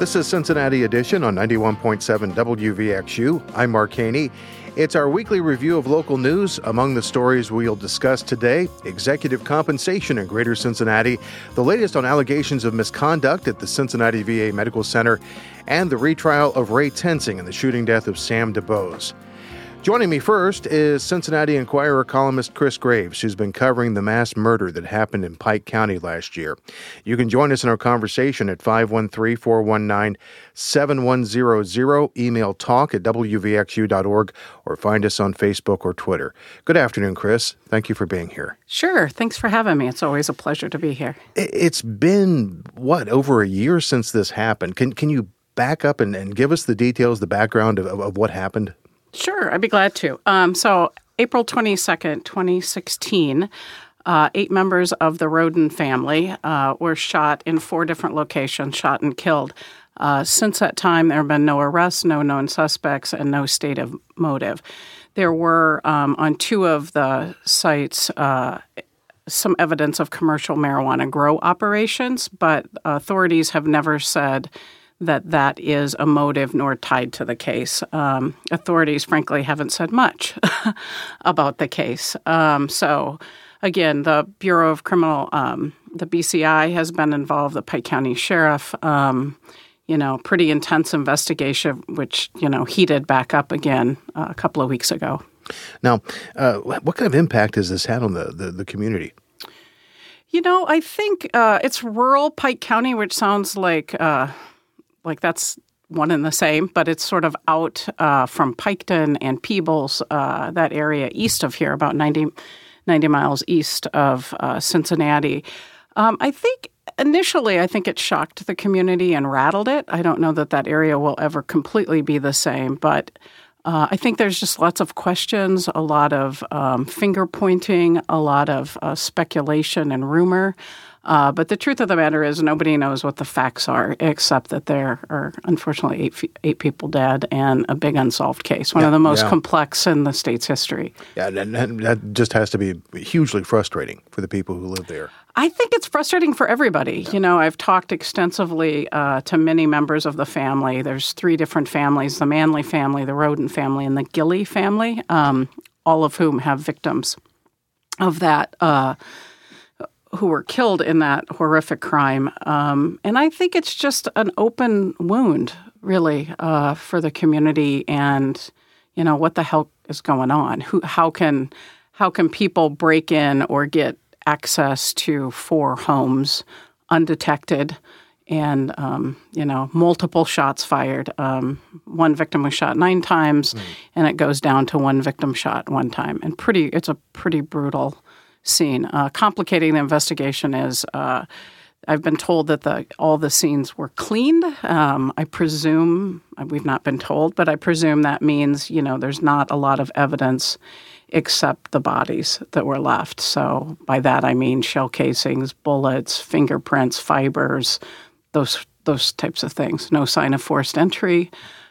This is Cincinnati Edition on 91.7 WVXU. I'm Mark Haney. It's our weekly review of local news. Among the stories we'll discuss today, executive compensation in Greater Cincinnati, the latest on allegations of misconduct at the Cincinnati VA Medical Center, and the retrial of Ray Tensing and the shooting death of Sam DuBose. Joining me first is Cincinnati Enquirer columnist Chris Graves, who's been covering the mass murder that happened in Pike County last year. You can join us in our conversation at 513-419-7100, email talk@wvxu.org, or find us on Facebook or Twitter. Good afternoon, Chris. Thank you for being here. Sure. Thanks for having me. It's always a pleasure to be here. It's been, over a year since this happened. Can you back up and give us the details, the background of what happened? Sure, I'd be glad to. So April 22nd, 2016, 8 members of the Roden family were shot in 4 different locations, shot and killed. Since that time, there have been no arrests, no known suspects, and no stated motive. There were, on 2 of the sites, some evidence of commercial marijuana grow operations, but authorities have never said that is a motive nor tied to the case. Authorities, frankly, haven't said much about the case. So, again, the Bureau of Criminal, the BCI has been involved, the Pike County Sheriff, pretty intense investigation, which, heated back up again a couple of weeks ago. Now, what kind of impact has this had on the community? I think it's rural Pike County, which sounds like that's one and the same, but it's sort of out from Piketon and Peebles, that area east of here, about 90 miles east of Cincinnati. I think initially, it shocked the community and rattled it. I don't know that area will ever completely be the same, but I think there's just lots of questions, a lot of finger pointing, a lot of speculation and rumor. But the truth of the matter is nobody knows what the facts are, except that there are, unfortunately, 8 people dead and a big unsolved case, one of the most complex in the state's history. Yeah, and that just has to be hugely frustrating for the people who live there. I think it's frustrating for everybody. I've talked extensively to many members of the family. There's 3 different families, the Manley family, the Roden family, and the Gilley family, all of whom have victims of that who were killed in that horrific crime. And I think it's just an open wound, really, for the community and, what the hell is going on? How can people break in or get access to 4 homes undetected and, multiple shots fired? One victim was shot 9 times, and it goes down to 1 victim shot 1 time. And it's a pretty brutal scene. Complicating the investigation is I've been told that all the scenes were cleaned. I presume, we've not been told, but I presume that means, there's not a lot of evidence except the bodies that were left. So by that I mean shell casings, bullets, fingerprints, fibers, those types of things. No sign of forced entry.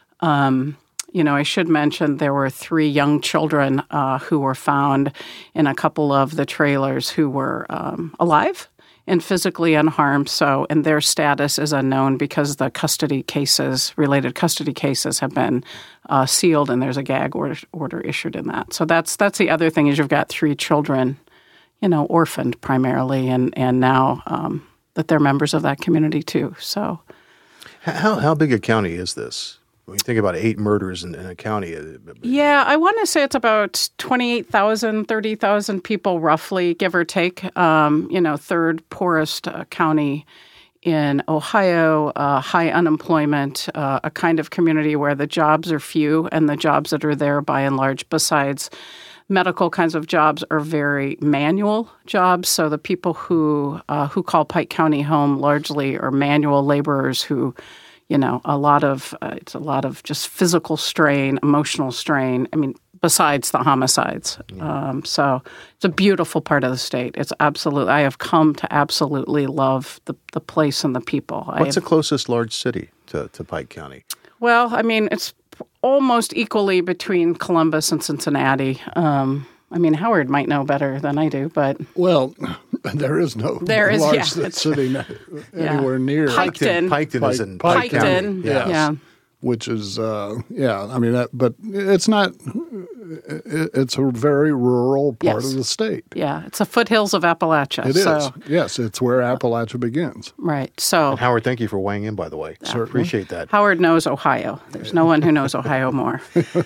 I should mention there were 3 young children who were found in a couple of the trailers who were alive and physically unharmed. So, and their status is unknown because the related custody cases have been sealed, and there's a gag order issued in that. So that's the other thing is you've got 3 children, orphaned primarily, and now that they're members of that community too. So, how big a county is this? When you think about 8 murders in a county. Yeah, I want to say it's about 28,000, 30,000 people roughly, give or take. 3rd poorest county in Ohio, high unemployment, a kind of community where the jobs are few and the jobs that are there by and large, besides medical kinds of jobs, are very manual jobs. So the people who call Pike County home largely are manual laborers who it's a lot of just physical strain, emotional strain. Besides the homicides. So it's a beautiful part of the state. I have come to absolutely love the place and the people. What's the closest large city to Pike County? Well, it's almost equally between Columbus and Cincinnati. I mean, Howard might know better than I do, but... Well, there is no large city anywhere near. Piketon is in Pike County. Yeah. Which is, I mean, but it's not, it's a very rural part of the state. Yeah, it's the foothills of Appalachia. It is. Yes, it's where Appalachia begins. Right. So, and Howard, thank you for weighing in, by the way. Certainly. Appreciate that. Howard knows Ohio. There's no one who knows Ohio more.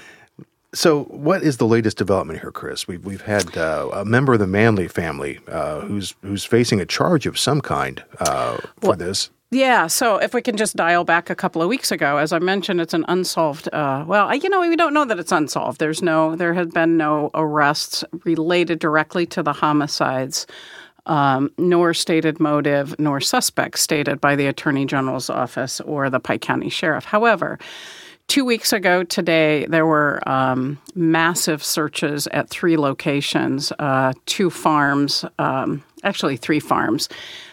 So what is the latest development here, Chris? We've had a member of the Manley family who's facing a charge of some kind for this. Yeah, so if we can just dial back a couple of weeks ago, as I mentioned, it's an unsolved. We don't know that it's unsolved. There have been no arrests related directly to the homicides, nor stated motive, nor suspects stated by the Attorney General's office or the Pike County Sheriff. However, 2 weeks ago today, there were massive searches at 3 locations, 2 farms, actually 3 farms.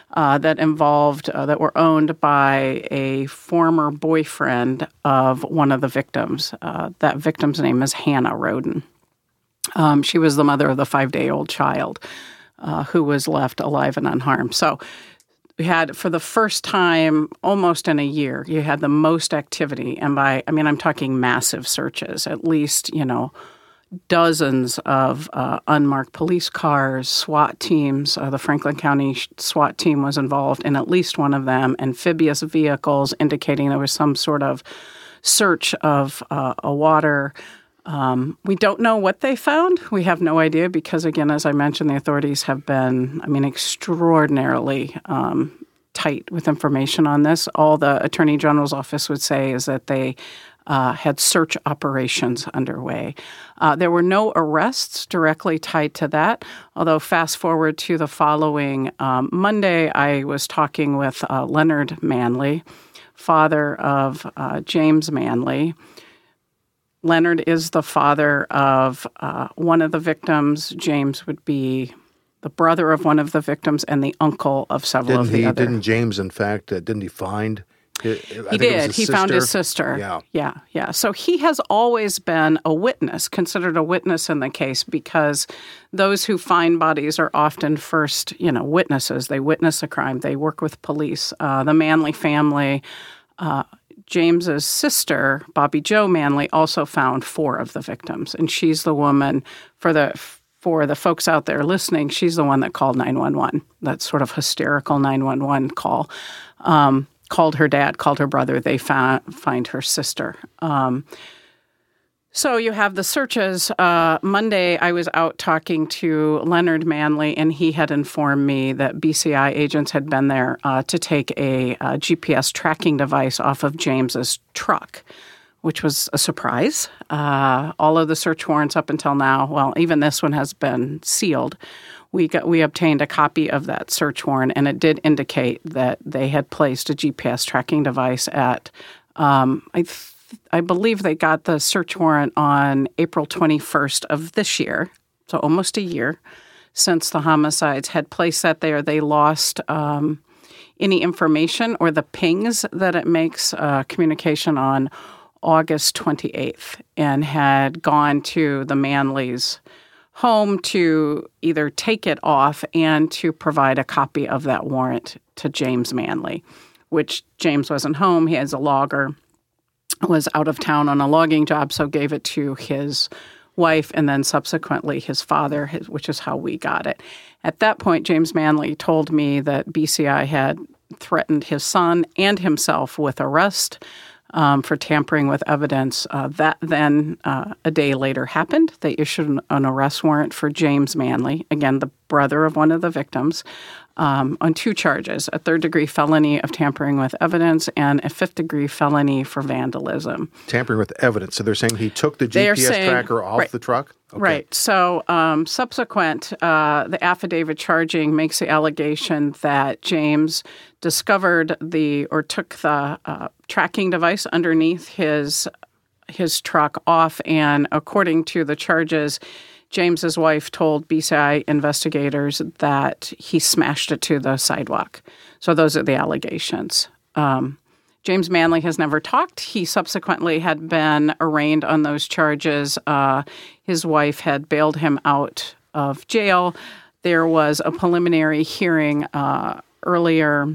That were owned by a former boyfriend of one of the victims. That victim's name is Hannah Roden. She was the mother of the 5-day-old child who was left alive and unharmed. So we had, for the first time almost in a year, you had the most activity. And I'm talking massive searches, at least, dozens of unmarked police cars, SWAT teams. The Franklin County SWAT team was involved in at least one of them, amphibious vehicles indicating there was some sort of search of a water. We don't know what they found. We have no idea because, again, as I mentioned, the authorities have been, extraordinarily tight with information on this. All the Attorney General's office would say is that they had search operations underway. There were no arrests directly tied to that, although fast forward to the following Monday, I was talking with Leonard Manley, father of James Manley. Leonard is the father of one of the victims. James would be the brother of one of the victims and the uncle of several of the other. Didn't James, in fact, didn't he find... He did. He found his sister. Yeah. So he has always been a witness, considered a witness in the case, because those who find bodies are often first, witnesses. They witness a crime. They work with police. The Manley family, James's sister, Bobby Jo Manley, also found 4 of the victims, and she's the woman for the folks out there listening. She's the one that called 911. That sort of hysterical 911 call. Called her dad, called her brother. They find her sister. So you have the searches. Monday, I was out talking to Leonard Manley, and he had informed me that BCI agents had been there to take a GPS tracking device off of James's truck, which was a surprise. All of the search warrants up until now, well, even this one has been sealed. We obtained a copy of that search warrant, and it did indicate that they had placed a GPS tracking device at, I believe they got the search warrant on April 21st of this year, so almost a year since the homicides had placed that there. They lost any information or the pings that it makes communication on August 28th and had gone to the Manleys' home to either take it off and to provide a copy of that warrant to James Manley, which James wasn't home. He has a logger, was out of town on a logging job, so gave it to his wife and then subsequently his father, which is how we got it. At that point, James Manley told me that BCI had threatened his son and himself with arrest for tampering with evidence. That then, a day later, happened. They issued an arrest warrant for James Manley, again, the brother of one of the victims, on 2 charges, a 3rd-degree felony of tampering with evidence and a 5th-degree felony for vandalism. Tampering with evidence. So they're saying he took the GPS tracker off the truck? Okay. Right. So subsequent, the affidavit charging makes the allegation that James discovered took the tracking device underneath his truck off, and according to the charges, James's wife told BCI investigators that he smashed it to the sidewalk. So those are the allegations. James Manley has never talked. He subsequently had been arraigned on those charges. His wife had bailed him out of jail. There was a preliminary hearing earlier,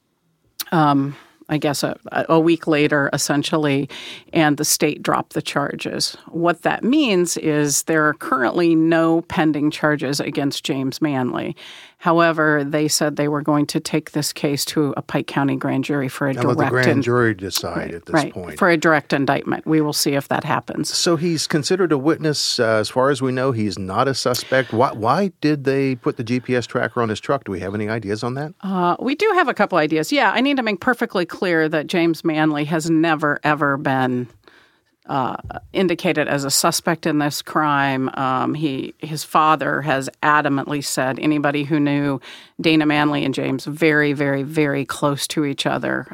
I guess a week later, essentially, and the state dropped the charges. What that means is there are currently no pending charges against James Manley. However, they said they were going to take this case to a Pike County grand jury for a direct... Let the grand jury decide at this point. For a direct indictment. We will see if that happens. So he's considered a witness. As far as we know, he's not a suspect. Why did they put the GPS tracker on his truck? Do we have any ideas on that? We do have a couple ideas. Yeah, I need to make perfectly clear that James Manley has never, ever been indicated as a suspect in this crime. His father has adamantly said anybody who knew Dana Manley and James very, very, very close to each other.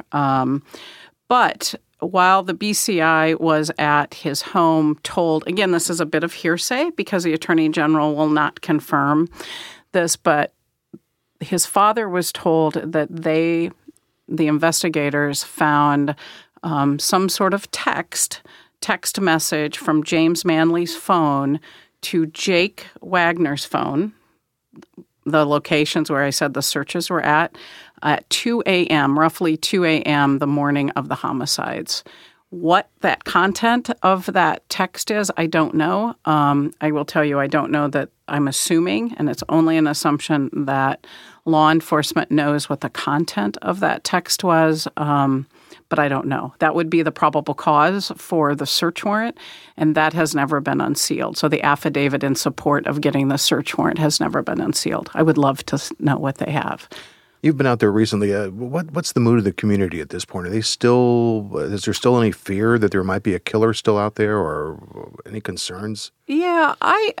But while the BCI was at his home told, again, this is a bit of hearsay because the Attorney General will not confirm this, but his father was told that the investigators found some sort of text message from James Manley's phone to Jake Wagner's phone, the locations where I said the searches were at 2 a.m., roughly 2 a.m. the morning of the homicides. What that content of that text is, I don't know. I will tell you I don't know that. I'm assuming, and it's only an assumption, that law enforcement knows what the content of that text was, but I don't know. That would be the probable cause for the search warrant, and that has never been unsealed. So the affidavit in support of getting the search warrant has never been unsealed. I would love to know what they have. You've been out there recently. What's the mood of the community at this point? Is there still any fear that there might be a killer still out there, or any concerns? Yeah,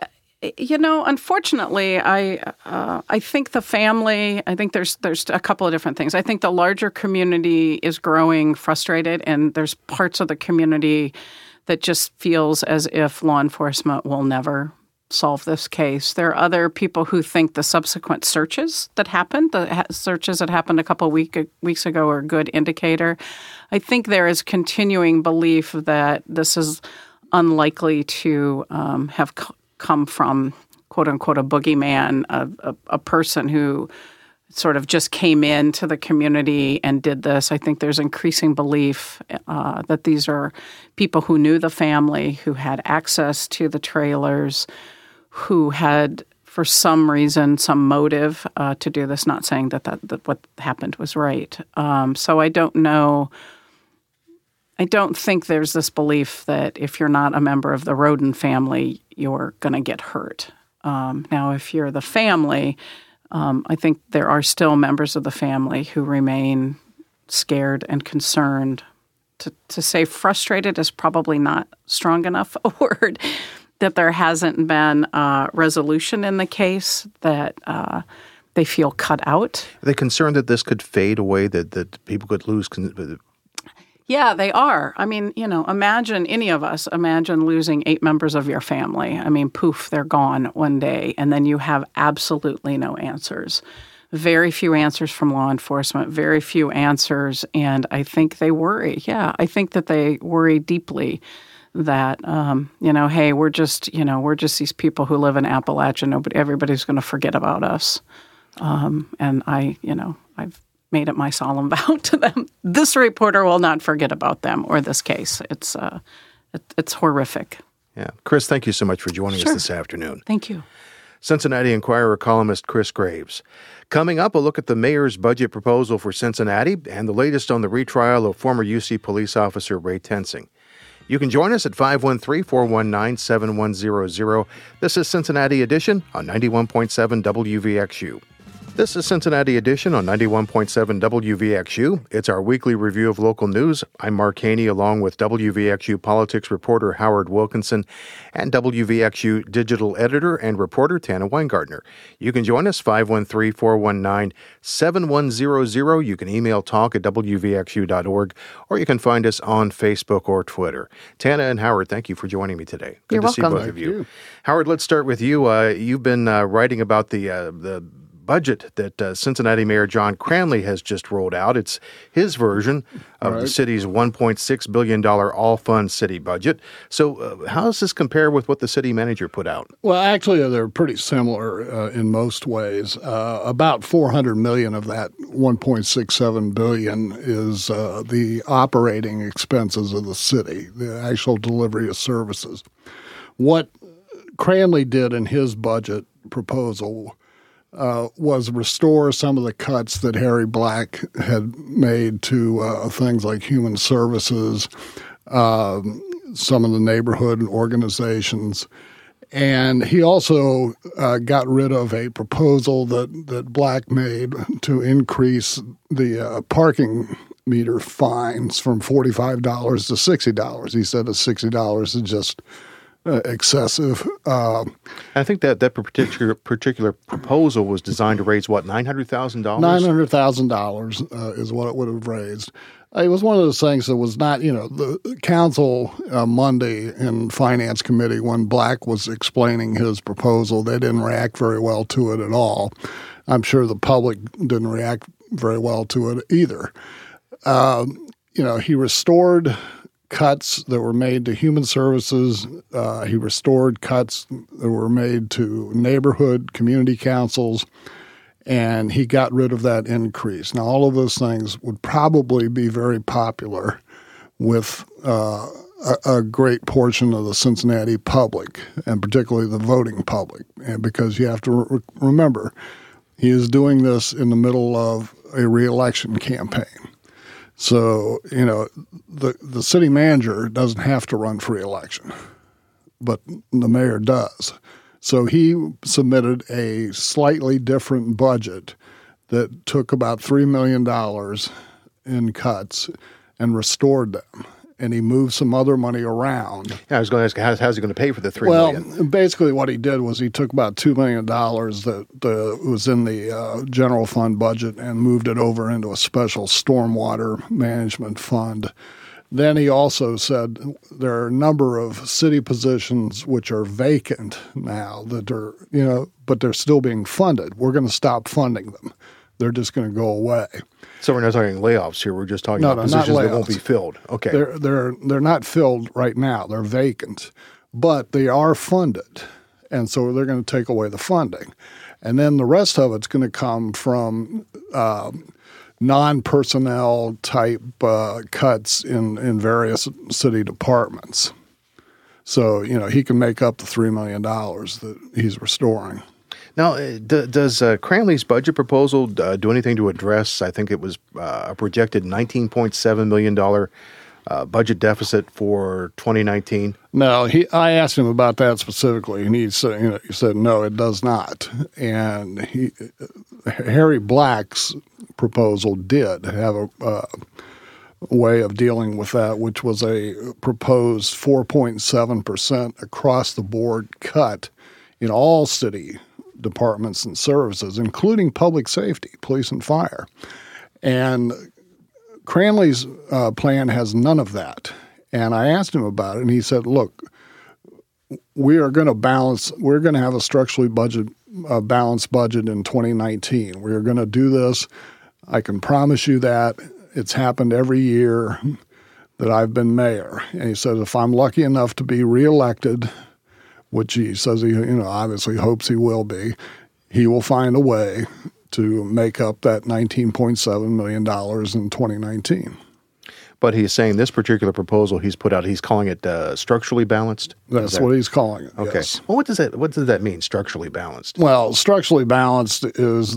unfortunately, I think the family, I think there's a couple of different things. I think the larger community is growing frustrated, and there's parts of the community that just feels as if law enforcement will never solve this case. There are other people who think the subsequent searches that happened, searches that happened a couple of weeks ago, are a good indicator. I think there is continuing belief that this is unlikely to have come from, quote unquote, a boogeyman, a person who sort of just came into the community and did this. I think there's increasing belief that these are people who knew the family, who had access to the trailers, who had, for some reason, some motive to do this, not saying that what happened was right. So I don't know. I don't think there's this belief that if you're not a member of the Roden family, you're going to get hurt. Now, if you're the family, I think there are still members of the family who remain scared and concerned. To say frustrated is probably not strong enough a word, that there hasn't been resolution in the case, that they feel cut out. Are they concerned that this could fade away, that people could lose? Yeah, they are. I mean, imagine losing 8 members of your family. I mean, poof, they're gone one day, and then you have absolutely no answers. Very few answers from law enforcement, very few answers, and I think they worry. Yeah, I think that they worry deeply that, hey, we're just these people who live in Appalachia. Everybody's going to forget about us. And I've made it my solemn vow to them. This reporter will not forget about them or this case. It's horrific. Yeah. Chris, thank you so much for joining us this afternoon. Thank you. Cincinnati Enquirer columnist Chris Graves. Coming up, a look at the mayor's budget proposal for Cincinnati and the latest on the retrial of former UC police officer Ray Tensing. You can join us at 513-419-7100. This is Cincinnati Edition on 91.7 WVXU. This is Cincinnati Edition on 91.7 WVXU. It's our weekly review of local news. I'm Mark Haney, along with WVXU politics reporter Howard Wilkinson and WVXU digital editor and reporter Tana Weingartner. You can join us 513-419-7100. You can email talk@wvxu.org, or you can find us on Facebook or Twitter. Tana and Howard, thank you for joining me today. Good You're to welcome. see both of you. Howard, let's start with you. You've been writing about the budget that Cincinnati Mayor John Cranley has just rolled out. It's his version of the city's $1.6 billion all-fund city budget. So how does this compare with what the city manager put out? Well, actually, they're pretty similar in most ways. About $400 million of that $1.67 billion is the operating expenses of the city, the actual delivery of services. What Cranley did in his budget proposal was restore some of the cuts that Harry Black had made to things like human services, some of the neighborhood organizations. And he also got rid of a proposal that Black made to increase the parking meter fines from $45 to $60. He said that $60 is just excessive. I think that particular proposal was designed to raise, what, $900,000? $900,000 is what it would have raised. It was one of those things that was not, the council Monday in Finance Committee, when Black was explaining his proposal, they didn't react very well to it at all. I'm sure the public didn't react very well to it either. He restored cuts that were made to human services. He restored cuts that were made to neighborhood community councils, and he got rid of that increase. Now, all of those things would probably be very popular with a great portion of the Cincinnati public, and particularly the voting public, and because you have to remember, he is doing this in the middle of a reelection campaign. So, the city manager doesn't have to run for re-election, but the mayor does. So he submitted a slightly different budget that took about $3 million in cuts and restored them. And he moved some other money around. Yeah, I was going to ask, how's he going to pay for the $3 million? Well, basically what he did was he took about $2 million that was in the general fund budget and moved it over into a special stormwater management fund. Then he also said there are a number of city positions which are vacant now that are, but they're still being funded. We're going to stop funding them. They're just going to go away. So we're not talking layoffs here. We're just talking about positions that won't be filled. Okay. They're not filled right now. They're vacant, but they are funded, and so they're going to take away the funding. And then the rest of it's going to come from non-personnel type cuts in various city departments. So, he can make up the $3 million that he's restoring. Now, does Cranley's budget proposal do anything to address, I think it was a projected $19.7 million budget deficit for 2019? No, I asked him about that specifically, and he said no, it does not. And Harry Black's proposal did have a way of dealing with that, which was a proposed 4.7% across the board cut in all city departments and services, including public safety, police and fire. And Cranley's plan has none of that. And I asked him about it, and he said, look, we're going to have a structurally balanced budget in 2019. We're going to do this. I can promise you that. It's happened every year that I've been mayor. And he said, if I'm lucky enough to be reelected, which he says he obviously hopes he will be, he will find a way to make up that $19.7 million in 2019. But he's saying this particular proposal he's put out, he's calling it structurally balanced? That's what he's calling it, okay. Yes. Well, what does that mean, structurally balanced? Well, structurally balanced is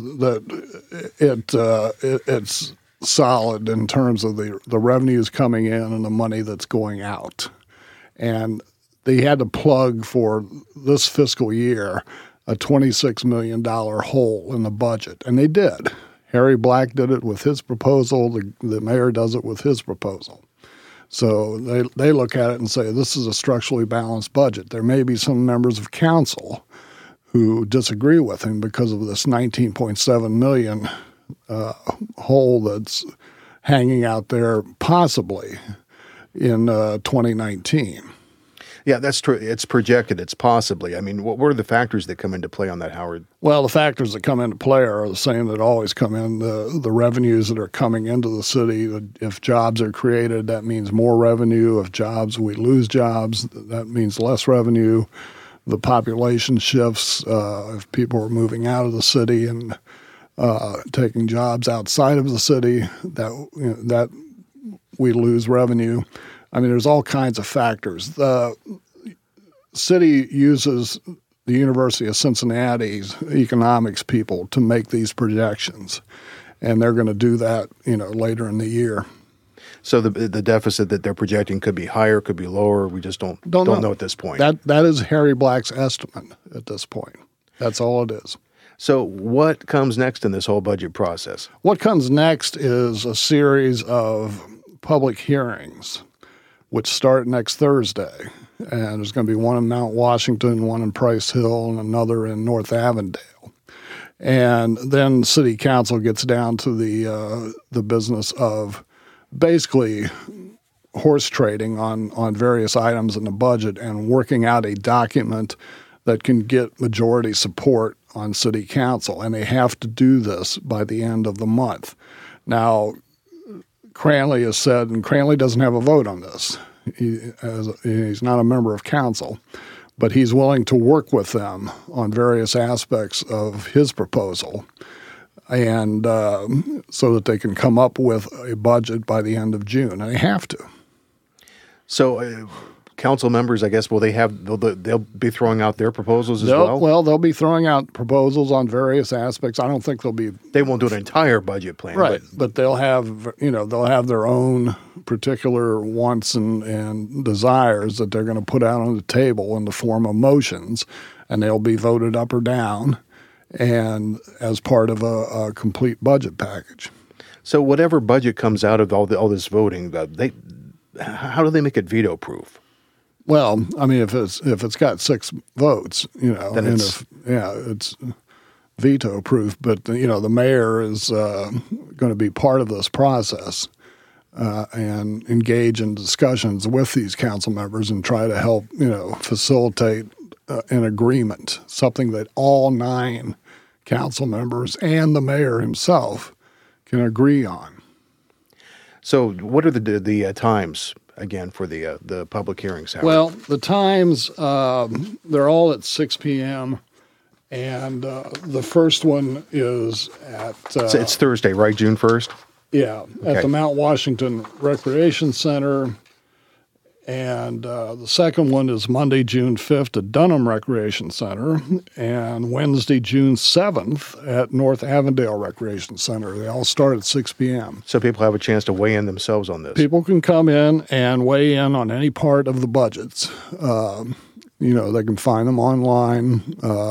that it's solid in terms of the revenues coming in and the money that's going out. And they had to plug for this fiscal year a $26 million hole in the budget, and they did. Harry Black did it with his proposal. The mayor does it with his proposal. So they look at it and say, this is a structurally balanced budget. There may be some members of council who disagree with him because of this $19.7 million hole that's hanging out there possibly in 2019. Yeah, that's true. It's projected. It's possibly. I mean, what are the factors that come into play on that, Howard? Well, the factors that come into play are the same that always come in. The revenues that are coming into the city. If jobs are created, that means more revenue. If we lose jobs, that means less revenue. The population shifts. If people are moving out of the city and taking jobs outside of the city, that we lose revenue. I mean, there's all kinds of factors. The city uses the University of Cincinnati's economics people to make these projections, and they're going to do that, later in the year. So the deficit that they're projecting could be higher, could be lower. We just don't know at this point. That is Harry Black's estimate at this point. That's all it is. So what comes next in this whole budget process? What comes next is a series of public hearings, which start next Thursday. And there's going to be one in Mount Washington, one in Price Hill, and another in North Avondale. And then City Council gets down to the business of basically horse trading on various items in the budget and working out a document that can get majority support on City Council. And they have to do this by the end of the month. Now, Cranley has said, and Cranley doesn't have a vote on this. He's not a member of council, but he's willing to work with them on various aspects of his proposal, and so that they can come up with a budget by the end of June, and they have to. So, council members, I guess, they'll be throwing out their proposals as well? Well, they'll be throwing out proposals on various aspects. I don't think they won't do an entire budget plan. Right, but they'll have their own particular wants and desires that they're going to put out on the table in the form of motions, and they'll be voted up or down and as part of a complete budget package. So whatever budget comes out of all this voting, how do they make it veto-proof? Well, I mean, if it's got 6 votes, then it's veto proof. But the mayor is going to be part of this process and engage in discussions with these council members and try to help facilitate an agreement, something that all 9 council members and the mayor himself can agree on. So, what are the times? Again, for the public hearings, Howard? Well, the times, they're all at 6 p.m., and the first one is at... it's Thursday, right? June 1st? Yeah, okay. At the Mount Washington Recreation Center, and the second one is Monday, June 5th at Dunham Recreation Center, and Wednesday, June 7th at North Avondale Recreation Center. They all start at 6 p.m. So people have a chance to weigh in themselves on this. People can come in and weigh in on any part of the budgets. They can find them online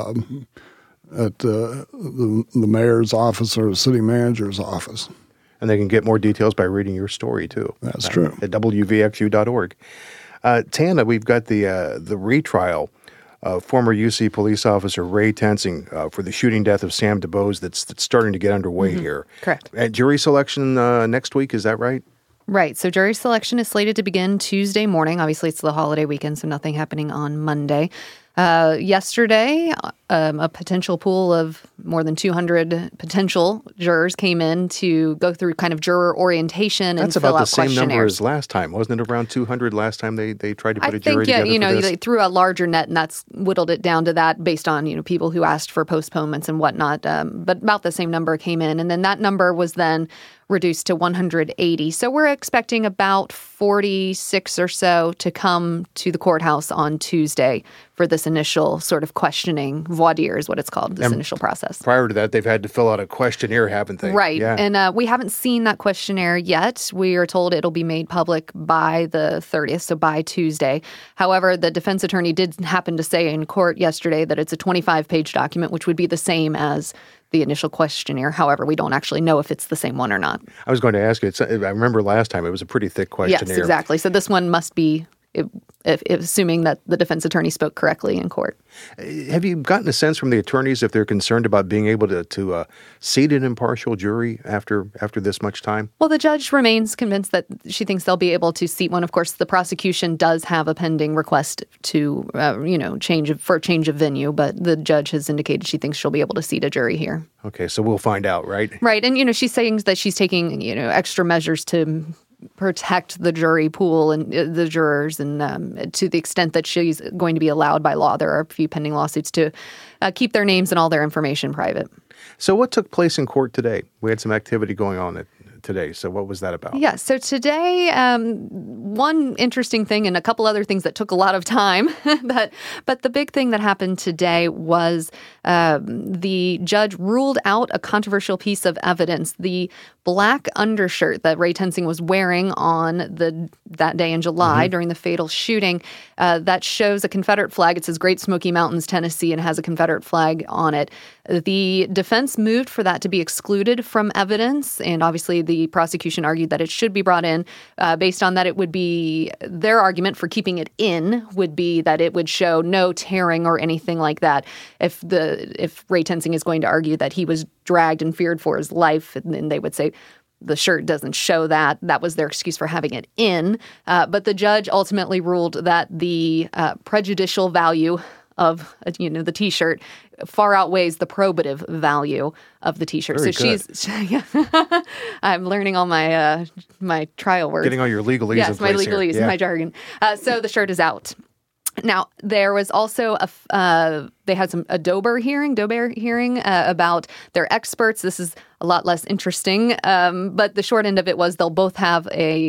at the mayor's office or the city manager's office. And they can get more details by reading your story, too. That's true. At wvxu.org. Tana, we've got the retrial of former UC police officer Ray Tensing for the shooting death of Sam DuBose that's starting to get underway here. Correct. And jury selection next week, is that right? Right. So jury selection is slated to begin Tuesday morning. Obviously, it's the holiday weekend, so nothing happening on Monday. Yesterday, a potential pool of more than 200 potential jurors came in to go through kind of juror orientation and fill out questionnaires. That's about the same number as last time. Wasn't it around 200 last time they tried to put a jury together for this? They threw a larger net, and that's whittled it down to that based on, people who asked for postponements and whatnot. But about the same number came in. And then that number was then reduced to 180. So we're expecting about 46 or so to come to the courthouse on Tuesday for this initial sort of questioning. Voir dire is what it's called, this initial process. Prior to that, they've had to fill out a questionnaire, haven't they? Right. Yeah. And we haven't seen that questionnaire yet. We are told it'll be made public by the 30th, so by Tuesday. However, the defense attorney did happen to say in court yesterday that it's a 25-page document, which would be the same as the initial questionnaire. However, we don't actually know if it's the same one or not. I was going to ask you, I remember last time it was a pretty thick questionnaire. Yes, exactly. So this one must be assuming that the defense attorney spoke correctly in court. Have you gotten a sense from the attorneys if they're concerned about being able to seat an impartial jury after this much time? Well, the judge remains convinced that she thinks they'll be able to seat one. Of course, the prosecution does have a pending request to, change of venue, but the judge has indicated she thinks she'll be able to seat a jury here. Okay, so we'll find out, right? Right, and she's saying that she's taking extra measures to protect the jury pool and the jurors, and to the extent that she's going to be allowed by law. There are a few pending lawsuits to keep their names and all their information private. So what took place in court today? We had some activity going on today. So what was that about? Yeah, so today, one interesting thing and a couple other things that took a lot of time, but the big thing that happened today was the judge ruled out a controversial piece of evidence. The black undershirt that Ray Tensing was wearing on that day in July during the fatal shooting, that shows a Confederate flag. It says Great Smoky Mountains, Tennessee, and has a Confederate flag on it. The defense moved for that to be excluded from evidence, and obviously the prosecution argued that it should be brought in. Based on that, it would be their argument for keeping it in would be that it would show no tearing or anything like that. If Ray Tensing is going to argue that he was dragged and feared for his life, then they would say the shirt doesn't show that. That was their excuse for having it in. But the judge ultimately ruled that the prejudicial value of the T-shirt far outweighs the probative value of the T-shirt. Very so good. I'm learning all my my trial words. Getting all your legalese in place my legalese here. and my jargon. So the shirt is out. Now, there was also they had a Dober hearing about their experts. This is a lot less interesting, but the short end of it was they'll both have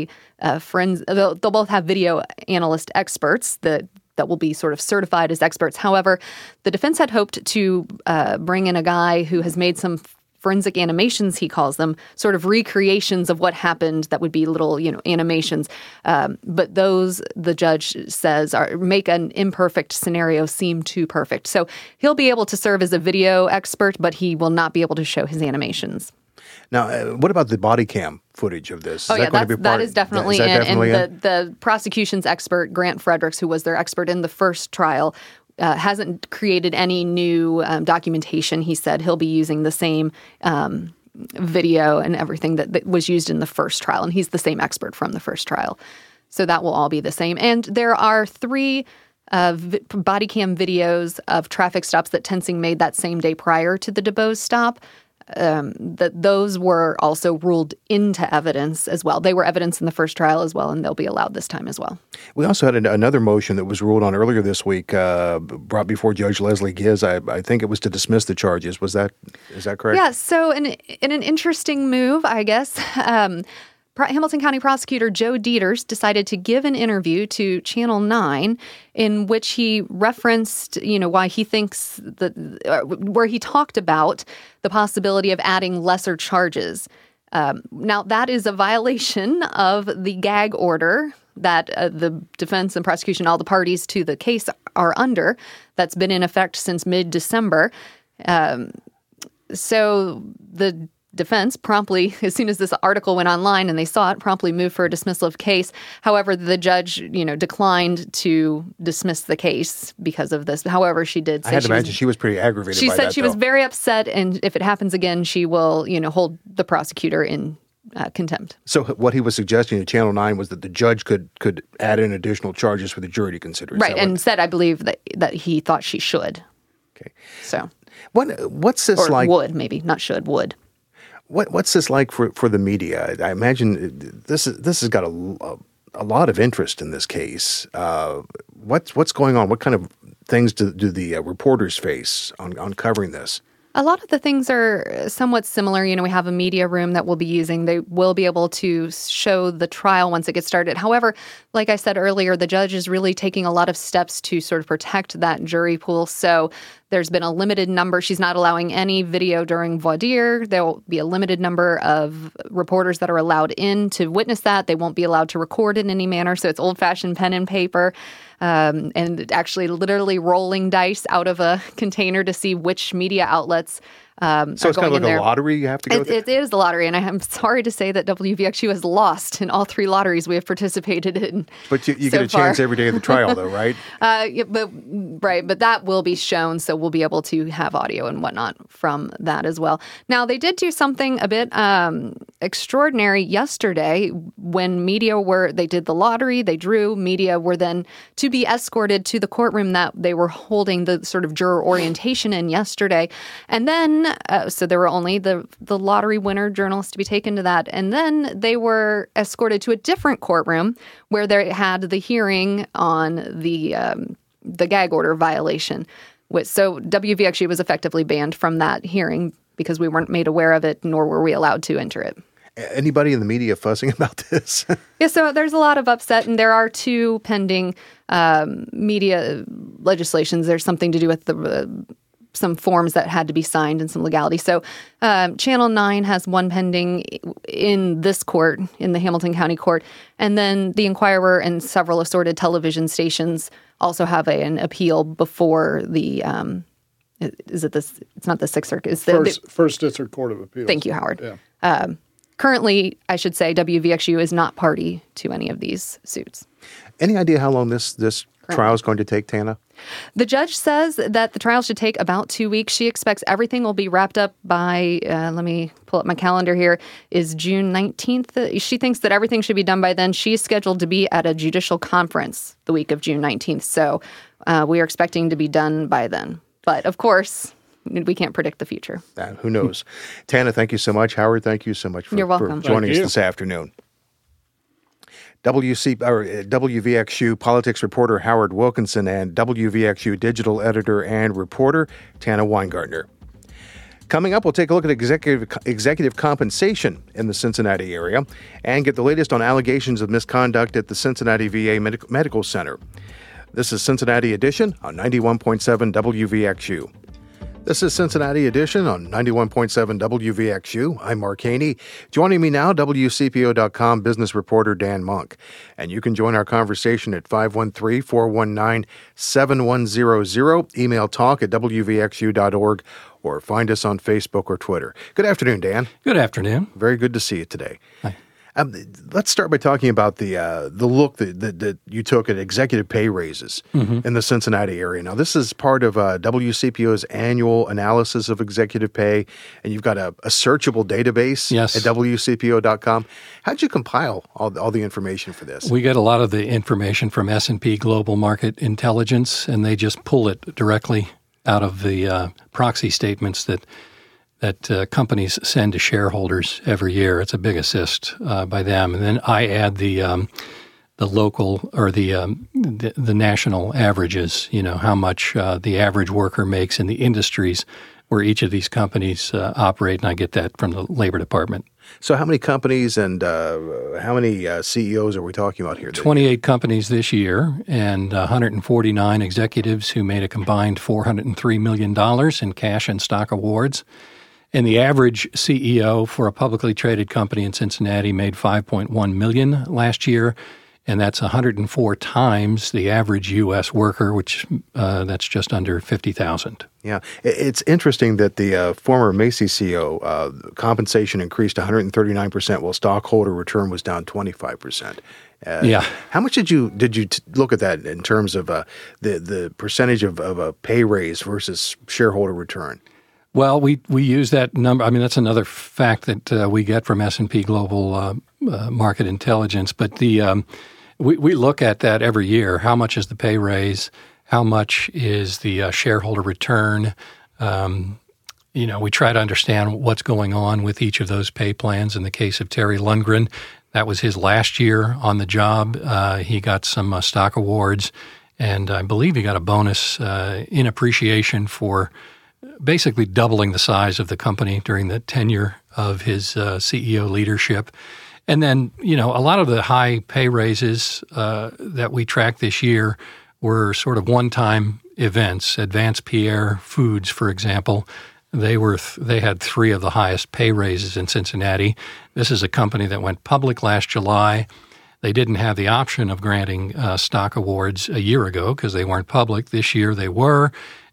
they'll both have video analyst experts that will be sort of certified as experts. However, the defense had hoped to bring in a guy who has made some forensic animations, he calls them, sort of recreations of what happened that would be little, animations. But those, the judge says, make an imperfect scenario seem too perfect. So he'll be able to serve as a video expert, but he will not be able to show his animations. Now, what about the body cam footage of this? That is definitely in. And the prosecution's expert, Grant Fredericks, who was their expert in the first trial, hasn't created any new documentation. He said he'll be using the same video and everything that was used in the first trial, and he's the same expert from the first trial. So that will all be the same. And there are 3 body cam videos of traffic stops that Tensing made that same day prior to the DuBose stop. Those were also ruled into evidence as well. They were evidence in the first trial as well, and they'll be allowed this time as well. We also had another motion that was ruled on earlier this week, brought before Judge Leslie Giz. I think it was to dismiss the charges. Is that correct? Yeah. So in an interesting move, I guess, Hamilton County Prosecutor Joe Dieters decided to give an interview to Channel 9 in which he referenced, why he thinks where he talked about the possibility of adding lesser charges. Now, that is a violation of the gag order that the defense and prosecution, all the parties to the case are under. That's been in effect since mid-December. So the defense promptly, as soon as this article went online and they saw it, promptly moved for a dismissal of case. However, the judge, declined to dismiss the case because of this. However, she did say I had to imagine she was pretty aggravated by that. She said she was very upset, and if it happens again, she will, hold the prosecutor in contempt. So what he was suggesting to Channel 9 was that the judge could add in additional charges for the jury to consider. Right, and said, I believe, that he thought she should. Okay. So. What's this or like? Would, maybe, not should, would. What's this like for the media? I imagine this has got a lot of interest in this case. What's going on? What kind of things do the reporters face on covering this? A lot of the things are somewhat similar. We have a media room that we'll be using. They will be able to show the trial once it gets started. However, like I said earlier, the judge is really taking a lot of steps to sort of protect that jury pool. So there's been a limited number. She's not allowing any video during voir dire. There will be a limited number of reporters that are allowed in to witness that. They won't be allowed to record in any manner. So it's old-fashioned pen and paper. And actually literally rolling dice out of a container to see which media outlets So it's kind of like a lottery you have to go through? It is the lottery, and I'm sorry to say that WVXU has lost in all 3 lotteries we have participated in. But you get a chance every day of the trial, though, right? But that will be shown, so we'll be able to have audio and whatnot from that as well. Now, they did do something a bit extraordinary yesterday when they did the lottery, they drew, media were then to be escorted to the courtroom that they were holding the sort of juror orientation in yesterday. And then so there were only the lottery winner journalists to be taken to that. And then they were escorted to a different courtroom where they had the hearing on the gag order violation. So WVXU was effectively banned from that hearing because we weren't made aware of it, nor were we allowed to enter it. Anybody in the media fussing about this? Yeah, so there's a lot of upset, and there are 2 pending media legislations. There's something to do with some forms that had to be signed and some legality. So Channel 9 has one pending in this court, in the Hamilton County Court. And then the Inquirer and several assorted television stations also have an appeal before the, it's not the Sixth Circuit. It's the First District Court of Appeals. Thank you, Howard. Yeah. Currently, I should say, WVXU is not party to any of these suits. Any idea how long this trial is going to take, Tana? The judge says that the trial should take about 2 weeks. She expects everything will be wrapped up by, let me pull up my calendar here, is June 19th. She thinks that everything should be done by then. She's scheduled to be at a judicial conference the week of June 19th. So we are expecting to be done by then. But of course, we can't predict the future. Who knows? Tana, thank you so much. Howard, thank you so much for joining us this afternoon. WVXU politics reporter Howard Wilkinson and WVXU digital editor and reporter Tana Weingartner. Coming up, we'll take a look at executive compensation in the Cincinnati area and get the latest on allegations of misconduct at the Cincinnati VA Medical Center. This is Cincinnati Edition on 91.7 WVXU. This is Cincinnati Edition on 91.7 WVXU. I'm Mark Haney. Joining me now, WCPO.com business reporter Dan Monk. And you can join our conversation at 513-419-7100. Email talk at WVXU.org or find us on Facebook or Twitter. Good afternoon, Dan. Good afternoon. Very good to see you today. Hi. Let's start by talking about the look that you took at executive pay raises in the Cincinnati area. Now, this is part of WCPO's annual analysis of executive pay, and you've got a searchable database at WCPO.com. How'd you compile all the information for this? We get a lot of the information from S&P Global Market Intelligence, and they just pull it directly out of the proxy statements that companies send to shareholders every year. It's a big assist by them. And then I add the local or the national averages, how much the average worker makes in the industries where each of these companies operate, and I get that from the Labor Department. So how many companies and how many CEOs are we talking about here? 28 companies this year and 149 executives who made a combined $403 million in cash and stock awards. And the average CEO for a publicly traded company in Cincinnati made $5.1 million last year, and that's 104 times the average U.S. worker, which that's just under 50,000. Yeah, it's interesting that the former Macy's CEO compensation increased 139%, while stockholder return was down 25%. How much did you look at that in terms of the percentage of a pay raise versus shareholder return? Well, we use that number. I mean, that's another fact that we get from S&P Global Market Intelligence. But we look at that every year. How much is the pay raise? How much is the shareholder return? We try to understand what's going on with each of those pay plans. In the case of Terry Lundgren, that was his last year on the job. He got some stock awards, and I believe he got a bonus in appreciation for basically doubling the size of the company during the tenure of his CEO leadership. And then, a lot of the high pay raises that we tracked this year were sort of one-time events. Advanced Pierre Foods, for example, they had 3 of the highest pay raises in Cincinnati. This is a company that went public last July. They didn't have the option of granting stock awards a year ago because they weren't public. This year they were.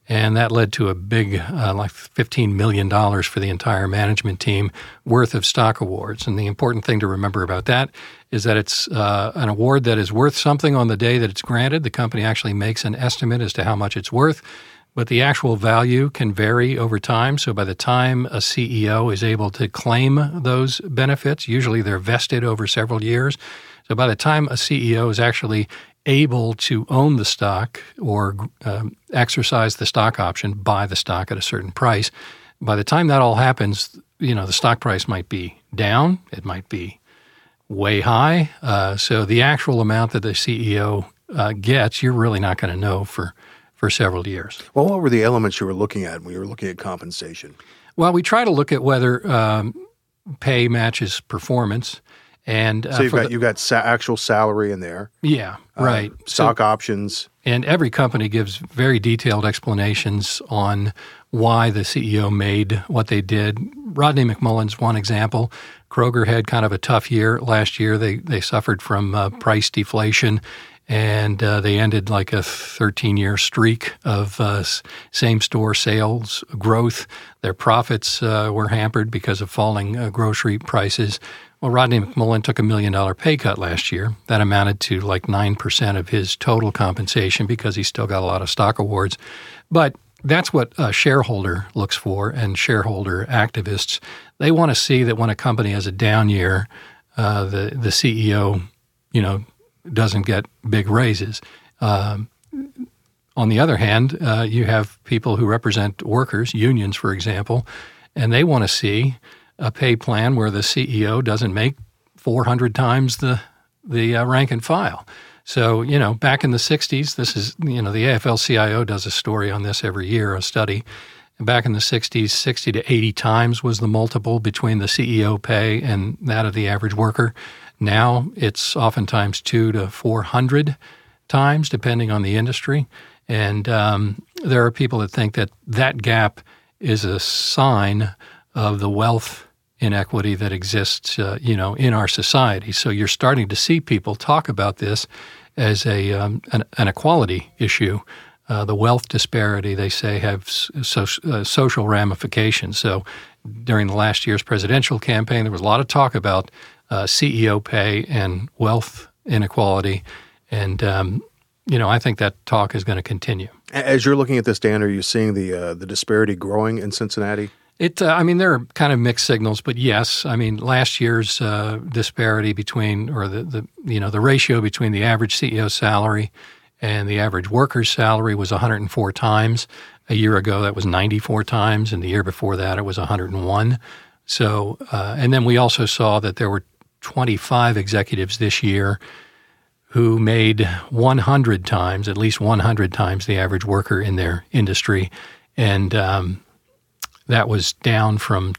And that led to a big, like $15 million for the entire management team worth of stock awards. And the important thing to remember about that is that it's an award that is worth something on the day that it's granted. The company actually makes an estimate as to how much it's worth, but the actual value can vary over time. So by the time a CEO is able to claim those benefits, usually they're vested over several years. So by the time a CEO is actually able to own the stock or exercise the stock option, buy the stock at a certain price, by the time that all happens, the stock price might be down, it might be way high. So the actual amount that the CEO gets, you're really not going to know for several years. Well, what were the elements you were looking at when you were looking at compensation? Well, we try to look at whether pay matches performance. And so you've got actual salary in there. Yeah, right. Stock options. And every company gives very detailed explanations on why the CEO made what they did. Rodney McMullen's one example. Kroger had kind of a tough year last year. They suffered from price deflation, and they ended like a 13-year streak of same-store sales growth. Their profits were hampered because of falling grocery prices. Well, Rodney McMullen took $1 million pay cut last year. That amounted to like 9% of his total compensation because he still got a lot of stock awards. But that's what a shareholder looks for, and shareholder activists. They want to see that when a company has a down year, the CEO, doesn't get big raises. On the other hand, you have people who represent workers, unions, for example, and they want to see a pay plan where the CEO doesn't make 400 times the rank and file. So, back in the 60s, this is, the AFL-CIO does a story on this every year, a study. Back in the 60s, 60 to 80 times was the multiple between the CEO pay and that of the average worker. Now it's oftentimes 200 to 400 times, depending on the industry. And there are people that think that gap is a sign of the wealth inequity that exists, in our society. So you're starting to see people talk about this as an equality issue. The wealth disparity, they say, have social ramifications. So during the last year's presidential campaign, there was a lot of talk about CEO pay and wealth inequality. And, I think that talk is going to continue. As you're looking at this, Dan, are you seeing the disparity growing in Cincinnati? There are kind of mixed signals, but yes. Last year's disparity between, or the ratio between the average CEO salary and the average worker's salary was 104 times. A year ago, that was 94 times, and the year before that, it was 101. So, and then we also saw that there were 25 executives this year who made 100 times, at least 100 times the average worker in their industry, and that was down from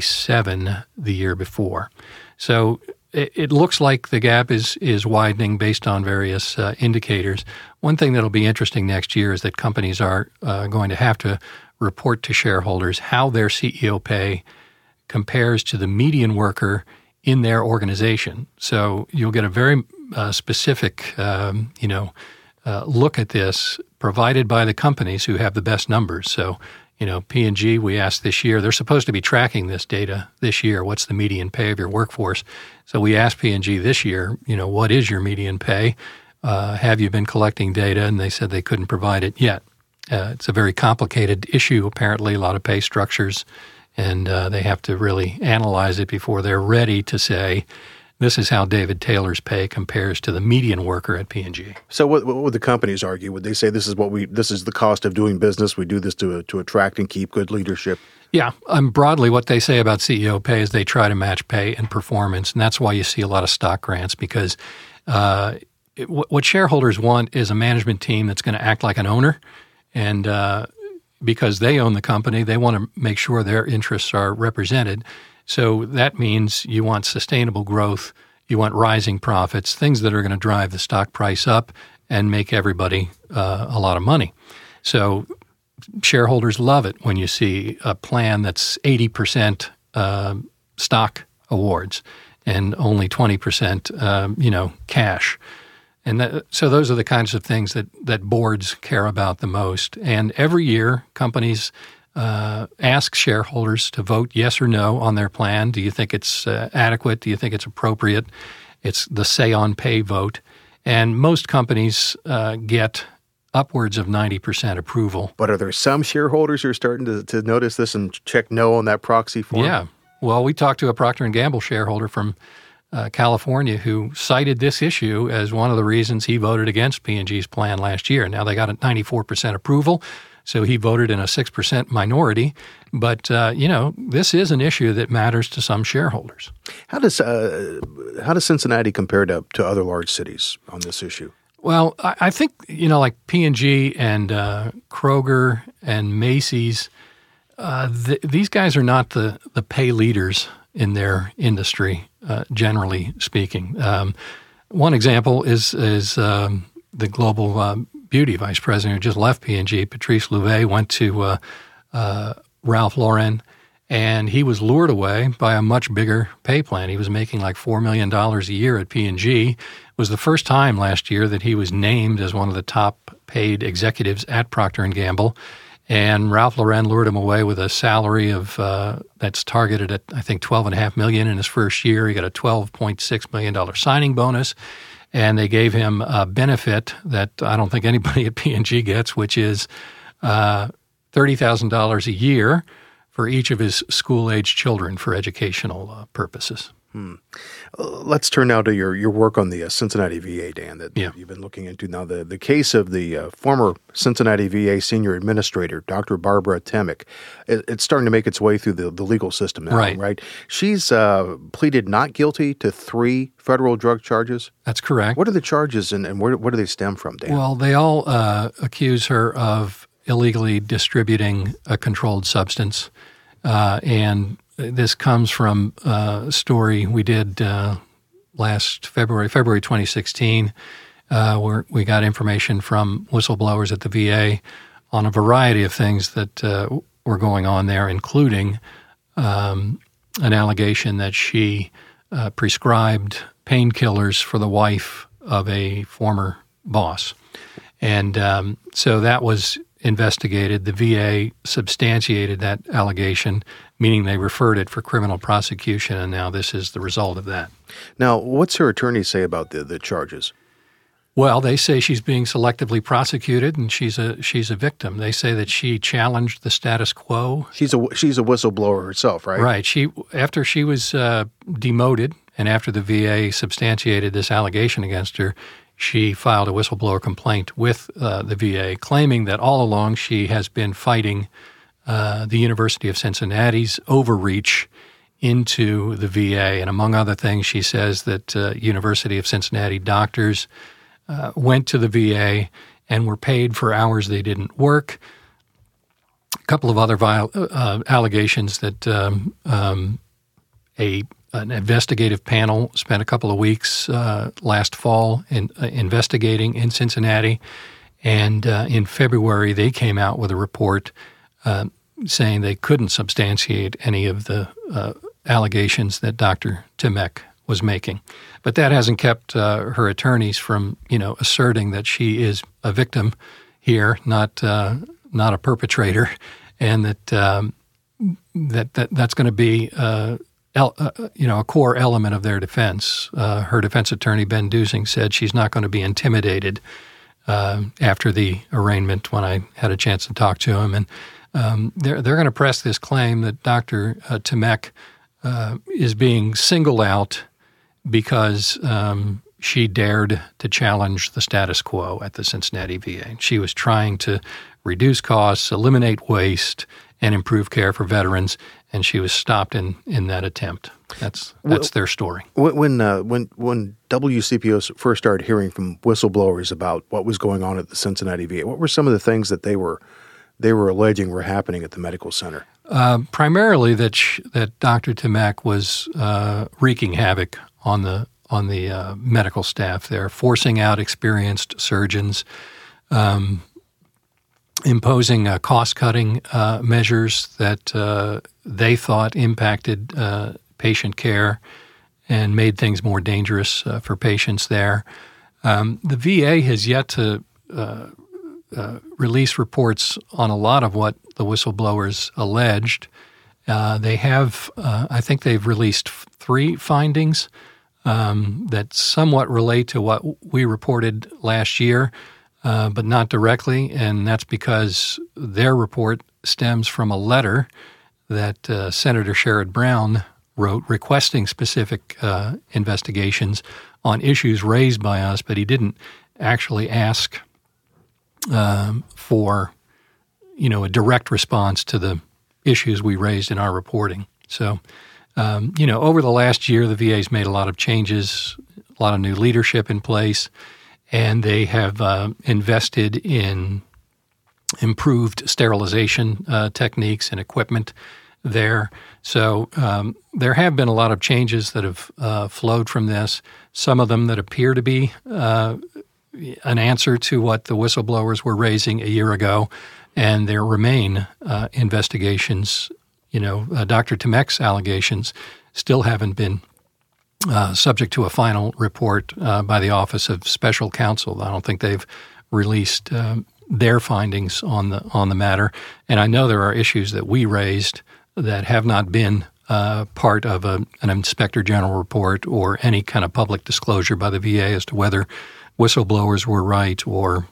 27 the year before. So it looks like the gap is widening based on various indicators. One thing that'll be interesting next year is that companies are going to have to report to shareholders how their CEO pay compares to the median worker in their organization. So you'll get a very specific, look at this provided by the companies who have the best numbers. So, P&G, we asked this year, they're supposed to be tracking this data this year. What's the median pay of your workforce? So we asked P&G this year, what is your median pay? Have you been collecting data? And they said they couldn't provide it yet. It's a very complicated issue, apparently, a lot of pay structures, and they have to really analyze it before they're ready to say, this is how David Taylor's pay compares to the median worker at P&G. So what would the companies argue? Would they say this is the cost of doing business? We do this to attract and keep good leadership? Yeah. Broadly, what they say about CEO pay is they try to match pay and performance, and that's why you see a lot of stock grants, because what shareholders want is a management team that's going to act like an owner, and because they own the company, they want to make sure their interests are represented. So that means you want sustainable growth, you want rising profits, things that are going to drive the stock price up and make everybody a lot of money. So shareholders love it when you see a plan that's 80% stock awards and only 20% cash. And so those are the kinds of things that boards care about the most. And every year, companies ask shareholders to vote yes or no on their plan. Do you think it's adequate? Do you think it's appropriate? It's the say-on-pay vote. And most companies get upwards of 90% approval. But are there some shareholders who are starting to notice this and check no on that proxy form? Yeah. Well, we talked to a Procter & Gamble shareholder from California who cited this issue as one of the reasons he voted against P&G's plan last year. Now, they got a 94% approval, so he voted in a 6% minority. But, this is an issue that matters to some shareholders. How does Cincinnati compare to other large cities on this issue? Well, I think, like P&G and Kroger and Macy's, these guys are not the pay leaders in their industry, generally speaking. One example is the global beauty vice president who just left P&G, Patrice Louvet, went to Ralph Lauren, and he was lured away by a much bigger pay plan. He was making like $4 million a year at P&G. It was the first time last year that he was named as one of the top paid executives at Procter & Gamble. And Ralph Lauren lured him away with a salary of that's targeted at, I think, $12.5 million in his first year. He got a $12.6 million signing bonus, and they gave him a benefit that I don't think anybody at P&G gets, which is $30,000 a year for each of his school-age children for educational purposes. Let's turn now to your work on the Cincinnati VA, Dan, that you've been looking into. Now, the case of the former Cincinnati VA senior administrator, Dr. Barbara Temec, it's starting to make its way through the legal system now, right? She's pleaded not guilty to 3 federal drug charges. That's correct. What are the charges, and where do they stem from, Dan? Well, they all accuse her of illegally distributing a controlled substance, and this comes from a story we did last February 2016, where we got information from whistleblowers at the VA on a variety of things that were going on there, including an allegation that she prescribed painkillers for the wife of a former boss. And so that was investigated. The VA substantiated that allegation, meaning they referred it for criminal prosecution, and now this is the result of that. Now, what's her attorney say about the charges? Well, they say she's being selectively prosecuted, and she's a victim. They say that she challenged the status quo. She's a whistleblower herself, right? Right. After she was demoted, and after the VA substantiated this allegation against her, she filed a whistleblower complaint with the VA, claiming that all along she has been fighting the University of Cincinnati's overreach into the VA. And among other things, she says that University of Cincinnati doctors went to the VA and were paid for hours they didn't work. A couple of other allegations that an investigative panel spent a couple of weeks last fall investigating in Cincinnati, and in February they came out with a report saying they couldn't substantiate any of the allegations that Dr. Temec was making. But that hasn't kept her attorneys from, asserting that she is a victim here, not a perpetrator, and that's going to be a core element of their defense. Her defense attorney, Ben Dusing, said she's not going to be intimidated after the arraignment when I had a chance to talk to him. And they're going to press this claim that Dr. Temec is being singled out because she dared to challenge the status quo at the Cincinnati VA. She was trying to reduce costs, eliminate waste, and improve care for veterans, and she was stopped in that attempt. That's their story. When WCPO first started hearing from whistleblowers about what was going on at the Cincinnati VA, what were some of the things that they were alleging were happening at the medical center? Primarily that Dr. Temec was wreaking havoc on the medical staff there, forcing out experienced surgeons, imposing cost-cutting measures that they thought impacted patient care and made things more dangerous for patients there. The VA has yet to release reports on a lot of what the whistleblowers alleged. They have, I think they've released 3 findings that somewhat relate to what we reported last year, but not directly, and that's because their report stems from a letter that Senator Sherrod Brown wrote requesting specific investigations on issues raised by us, but he didn't actually ask for, a direct response to the issues we raised in our reporting. So, over the last year, the VA's made a lot of changes, a lot of new leadership in place, and they have invested in improved sterilization techniques and equipment there. So there have been a lot of changes that have flowed from this, some of them that appear to be an answer to what the whistleblowers were raising a year ago, and there remain investigations. Dr. Temec's allegations still haven't been subject to a final report by the Office of Special Counsel. I don't think they've released their findings on the matter, and I know there are issues that we raised that have not been part of an Inspector General report or any kind of public disclosure by the VA as to whether whistleblowers were right or,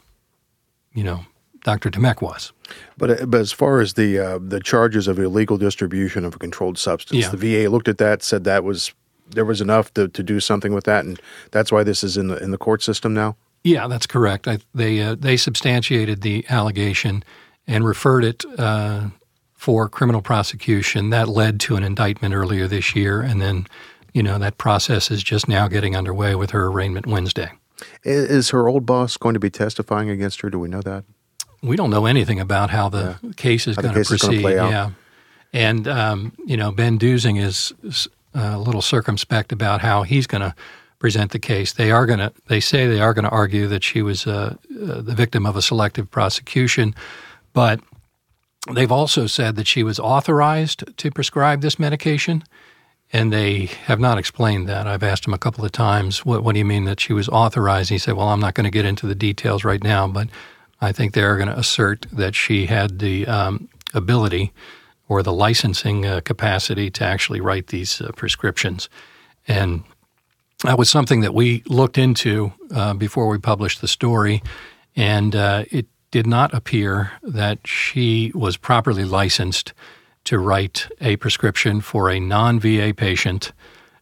Dr. Temec was. But as far as the charges of illegal distribution of a controlled substance, the VA looked at that, said there was enough to do something with that, and that's why this is in the court system now? Yeah, that's correct. They substantiated the allegation and referred it for criminal prosecution. That led to an indictment earlier this year, and then, that process is just now getting underway with her arraignment Wednesday. Is her old boss going to be testifying against her? Do we know that? We don't know anything about how the case is going to proceed. Play out. Yeah, and Ben Dusing is a little circumspect about how he's going to present the case. They say they are going to argue that she was the victim of a selective prosecution, but they've also said that she was authorized to prescribe this medication, and they have not explained that. I've asked him a couple of times, what do you mean that she was authorized? He said, well, I'm not going to get into the details right now, but I think they're going to assert that she had the ability or the licensing capacity to actually write these prescriptions. And that was something that we looked into before we published the story, and it did not appear that she was properly licensed to write a prescription for a non-VA patient,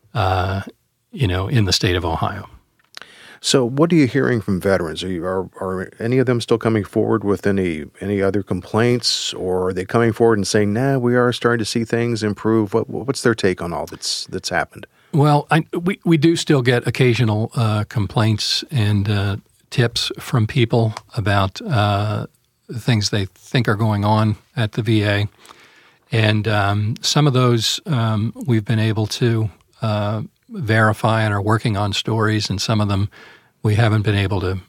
in the state of Ohio. So what are you hearing from veterans? Are any of them still coming forward with any other complaints, or are they coming forward and saying, nah, we are starting to see things improve? What's their take on all that's happened? Well, we do still get occasional complaints and tips from people about things they think are going on at the VA. And some of those we've been able to verify and are working on stories, and some of them we haven't been able to,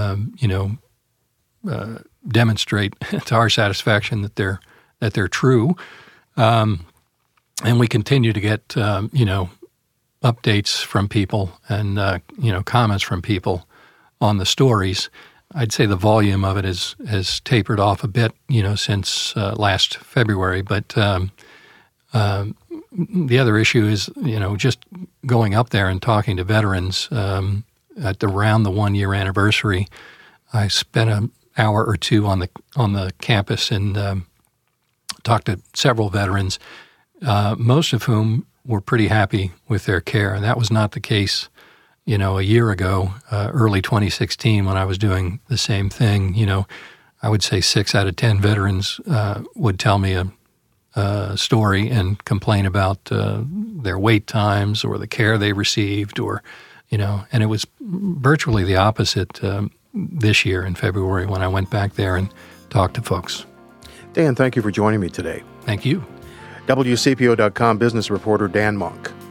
demonstrate to our satisfaction that they're true. And we continue to get, updates from people and, comments from people on the stories. I'd say the volume of it has tapered off a bit, since last February. But the other issue is, just going up there and talking to veterans at around the 1-year anniversary. I spent an hour or two on the campus and talked to several veterans, most of whom were pretty happy with their care, and that was not the case a year ago, early 2016, when I was doing the same thing. I would say 6 out of 10 veterans would tell me a story and complain about their wait times or the care they received, or and it was virtually the opposite this year in February when I went back there and talked to folks. Dan, thank you for joining me today. Thank you. WCPO.com business reporter Dan Monk.